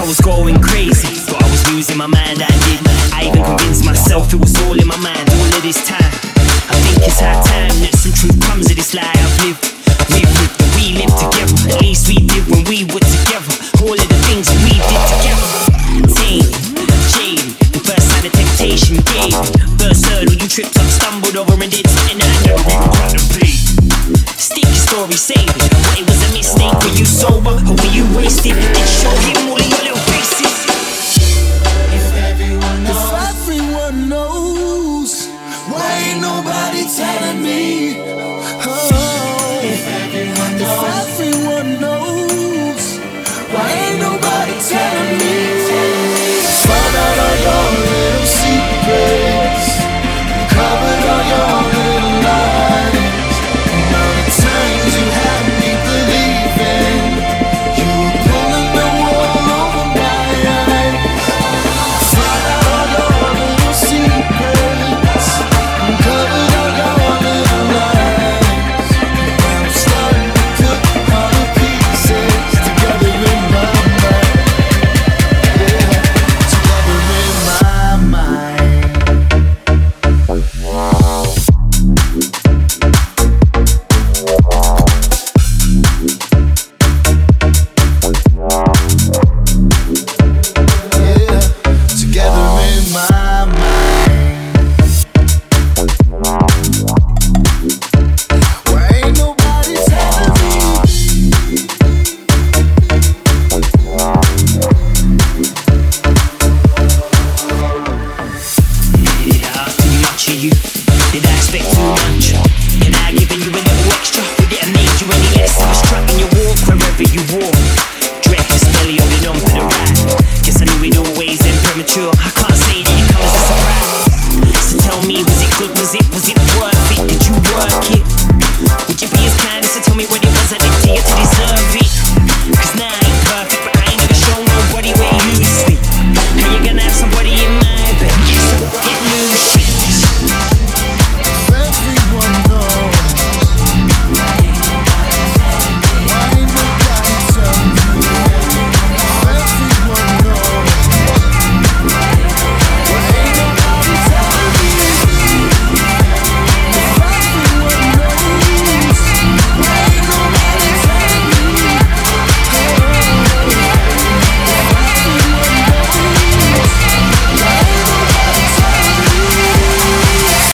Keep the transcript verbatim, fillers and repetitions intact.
was going crazy, thought I was losing my mind, I did. I even convinced myself it was all in my mind all of this time. I think it's high time that some truth comes of this lie I've lived. We've lived and we lived together, at least we did when we were together. All of the things we did together. Tame, jaded, the first sign of temptation gave. First hurdle you tripped up, stumbled over and did something that I never even contemplate. Stick your story, save it. What, it was a mistake? Were you sober or were you wasted? Did show him all of your little faces? If everyone knows, if everyone knows, why ain't nobody telling me? Oh, if everyone knows, if everyone knows, why ain't nobody telling me? Find out all your little secrets, covered all your little lies. All the times you had me believing you were pulling the wool over my eyes. Find out all your little secrets, covered all your little lies. Now I'm starting to put all the pieces together in my mind. Yeah, together in my mind. Yeah, together in my mind. Why ain't nobody telling me? Did I ask too much of you? Did I expect too much? Can I have given you a little extra? Would it have made you any less of a strut in your walk wherever you walk? Dressed, belly holding on for the ride. Guess I knew it always end premature. I can't say that it comes as a surprise. So tell me, was it good? Was it, was it worth it? Did you work it? Would you be as kind as to tell me what it was I did to you to deserve